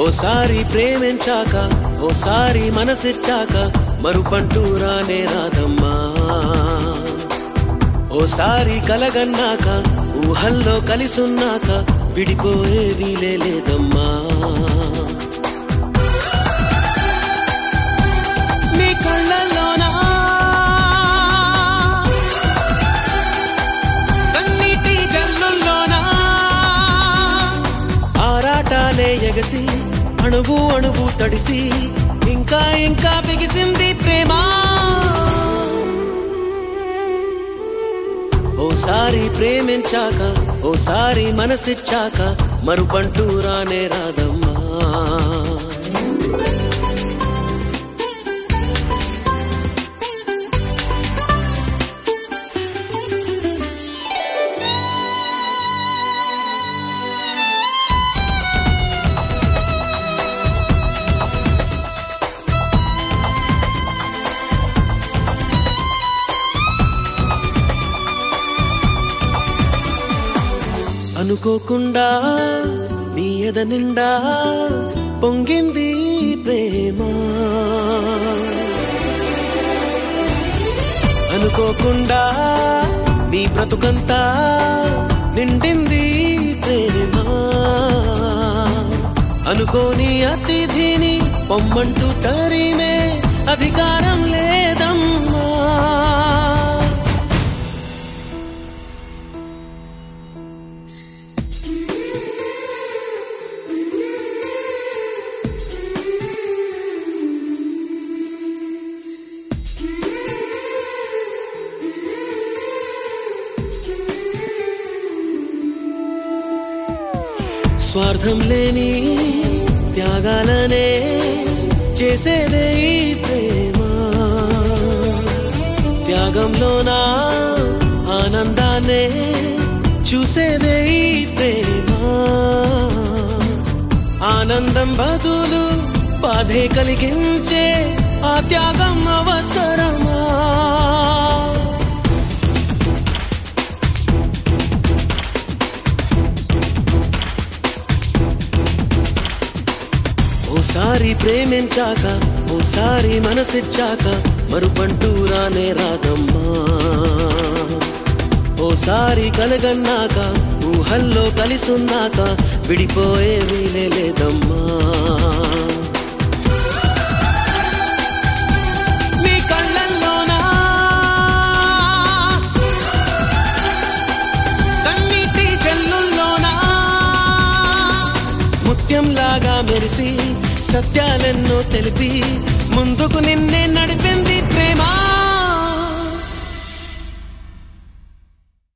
ఓసారి ప్రేమించాక ఓసారి మనసిచ్చాక మరుపంటూ రానే రాదమ్మా. ఓసారి కలగన్నాక ఊహల్లో కలిసున్నాక విడిపోయే వీలే లేదమ్మా. నీ కళ్ళల్లోనా కన్నీటి జల్లుల్లోనా ఆరాటాలే ఎగసి అణువు అణువు తడిసి ఇంకా ఇంకా బిగిసింది ప్రేమ. ఓసారి ప్రేమించాక ఓసారి మనసిచ్చాక మరుపంటూ రానే రాదమ్మా. అనుకోకుండా నీ ఎద నిండా పొంగింది ప్రేమ. అనుకోకుండా నీ బ్రతుకంతా నిండింది ప్రేమ. అనుకోని అతిథిని పొమ్మంటూ తరిమే అధికారం లేదమ్మా. స్వార్థం లేని త్యాగాలనే చేసేదే ఈ ప్రేమ. త్యాగంలోనా ఆనందాన్నే చూసేదే ఈ ప్రేమ. ఆనందం బదులు బాధే కలిగించే ఆ త్యాగం అవసరమా. ఓసారి ప్రేమించాక ఓసారి మనసిచ్చాక మరుపంటూ రానే రాదమ్మా. ఓసారి కలగన్నాక ఊహల్లో కలిసున్నాక విడిపోయే వీలే లేదమ్మా. నీ కళ్ళల్లోనా కన్నీటి జల్లుల్లోనా ముత్యంలాగా మెరిసి సత్యాలెన్నో తెలిపి ముందుకు నిన్నే నడిపింది